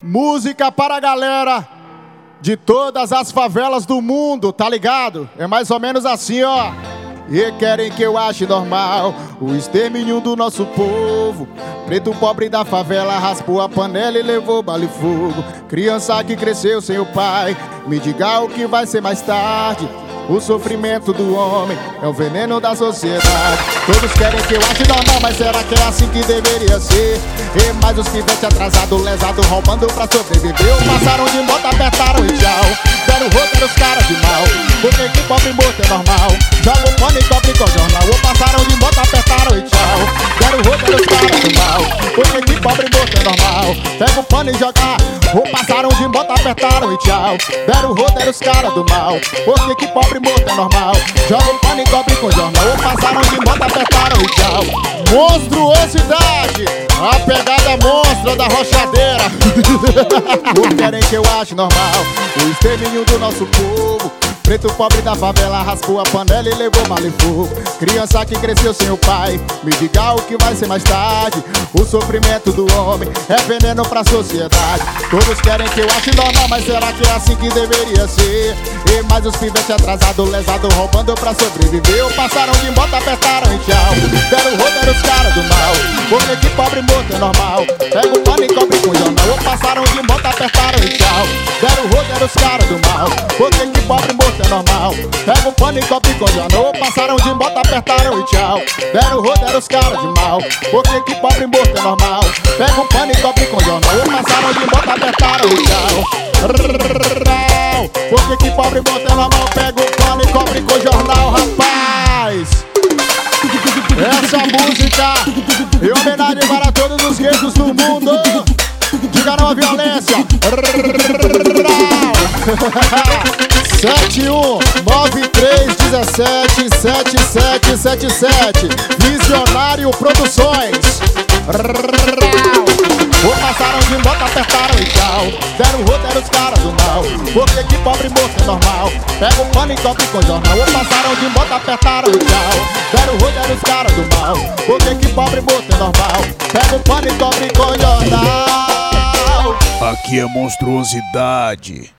Música para a galera de todas as favelas do mundo, tá ligado? É mais ou menos assim, ó. E querem que eu ache normal o extermínio do nosso povo. Preto pobre da favela raspou a panela e levou bala e fogo. Criança que cresceu sem o pai, me diga o que vai ser mais tarde. O sofrimento do homem é o veneno da sociedade. Todos querem que eu ache normal, mas será que é assim que deveria ser? E mais os pivetes atrasados, lesados, roubando pra sobreviver. Passaram de moto, apertaram e tchau. Deram roteiro os caras de mal. Porque que pobre morto é normal. Joga o pano e cobre com o jornal. Ou passaram de moto, apertaram e tchau. Deram roteiro os caras de mal. Porque que pobre morto é normal. Pega o pano e joga. Ou passaram de moto, apertaram e tchau. Deram roteiro os caras do mal. Porque que pobre morto é normal. Joga o pano e cobre com o jornal. Ou passaram de moto, apertaram e tchau. Monstruosidade, a pegada monstra da rochadeira. Ou querem que eu ache normal o extermínio do nosso povo. Preto pobre da favela raspou a panela e levou mal e fogo. Criança que cresceu sem o pai, me diga o que vai ser mais tarde. O sofrimento do homem é veneno pra sociedade. Todos querem que eu ache normal, mas será que é assim que deveria ser? E mais os pivetes atrasados, lesados, roubando pra sobreviver. Passaram de moto, apertaram e tchau. Deram roteiro os caras do mal. Porque que pobre morto é normal. Pega o pano e cobre com jornal. Ou passaram de moto, apertaram e tchau. Deram roteiro os caras do mal. Porque que pobre morto é normal. Pega o pano e cobre com jornal. Ou passaram de moto, apertaram e tchau. Deram roteiro os caras de mal. Porque que pobre morto é normal. Pega o pano e cobre com jornal. Ou passaram de moto, apertaram e tchau. Porque que pobre morto é normal. Pega o pano e cobre com jornal, rapaz. Essa música em homenagem para todos os guetos do mundo. Diga não à violência. 7193177777 Visionário Produções. Ou passaram de moto, apertaram e tchau. Deram roteiro os caras do mal. Porque que pobre morto é normal. Pega o pano e cobre com jornal. Ou passaram de moto, apertaram e tchau. Deram roteiro os caras do mal. Porque que pobre morto é normal. Pega o pano e cobre com jornal. Aqui é monstruosidade.